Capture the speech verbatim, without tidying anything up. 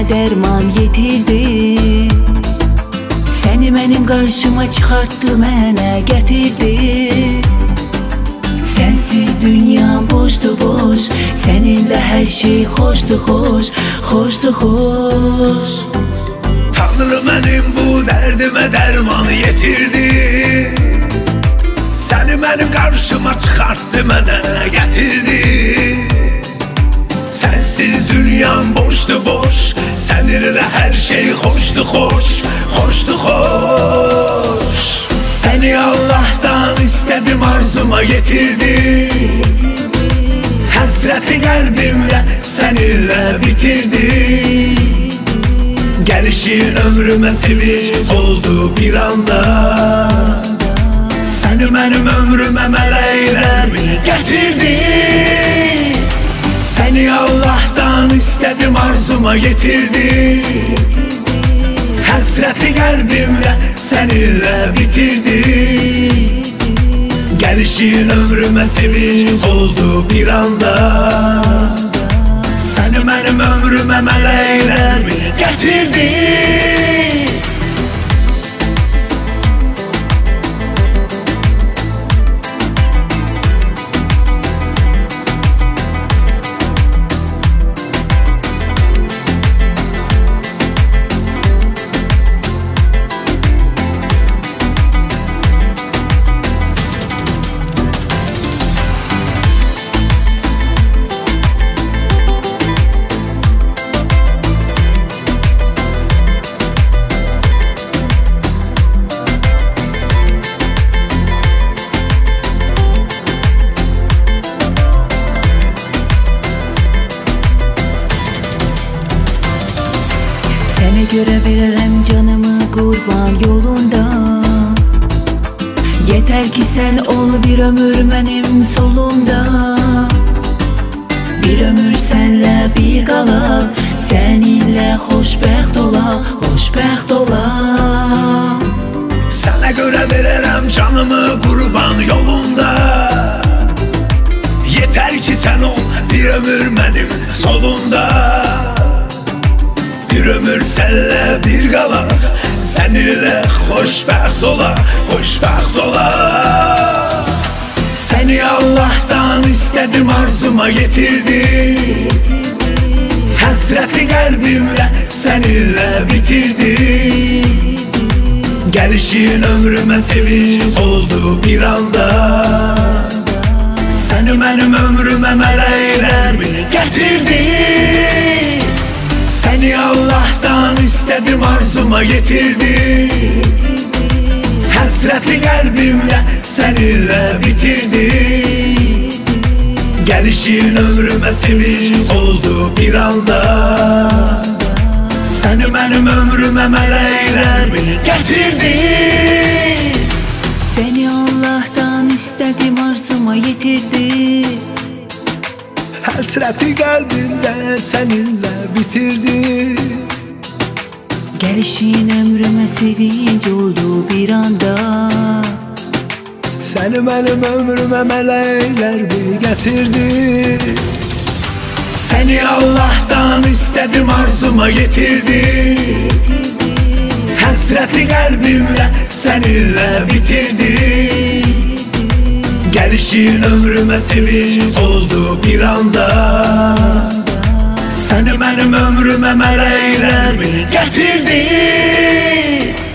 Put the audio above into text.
derman yetirdi. Seni mənim qarşıma çıxartdı, mənə gətirdi. Sensiz dünya boşdu boş, seninle her şey hoştu hoş, hoştu hoş. Tanrı benim bu derdime dermanı yetirdi. Seni benim karşıma çıkarttı, mənə getirdi. Sensiz dünyam boştu boş, seninle her şey hoştu hoş, hoştu hoş. Seni Allah'tan istedim, arzuma getirdi. Hasreti kalbimle seninle bitirdi. Gelişin ömrüme sevinç oldu bir anda. Seni benim ömrüme meleğlerimi getirdi. Seni Allah'tan istedim, arzuma getirdi. Hasreti kalbimle seninle bitirdi. Gelişin ömrüme sevinç oldu bir anda. Seni benim ömrüme meleğlerimi getirdi. Sənə görə verərəm canımı qurban yolunda. Yeter ki sen ol bir ömür mənim solumda. Bir ömür sənlə bir qala, səninlə xoşbəxt ola, xoşbəxt ola. Sənə görə verərəm canımı qurban yolunda. Yeter ki sen ol bir ömür mənim solumda. Bir ömür senle bir qala, seninle xoşbəxt ola, xoşbəxt ola. Seni Allah'tan istedim, arzuma getirdi. Hasreti kalbimle seninle bitirdi. Gelişin ömrüme sevinç oldu bir anda. Seni benim ömrüme meleğlerimi getirdi. Seni Allah'tan istedim, arzuma getirdi. Hasreti kalbimle seninle bitirdi. Gelişin ömrüme sevinç oldu bir anda. Seni benim ömrüme meleğlerimi getirdi. Seni Allah'tan istedim, arzuma yetirdi. Hasreti kalbimde seninle bitirdi. Gelişin ömrüme sevinç oldu bir anda. Seni benim ömrüme melekler bir getirdi. Seni Allah'tan istedim, arzuma getirdi. Hasreti kalbimle seninle bitirdi. Gelişin ömrüme sevinç oldu bir anda. Seni benim ömrüme meleğlerimi getirdi.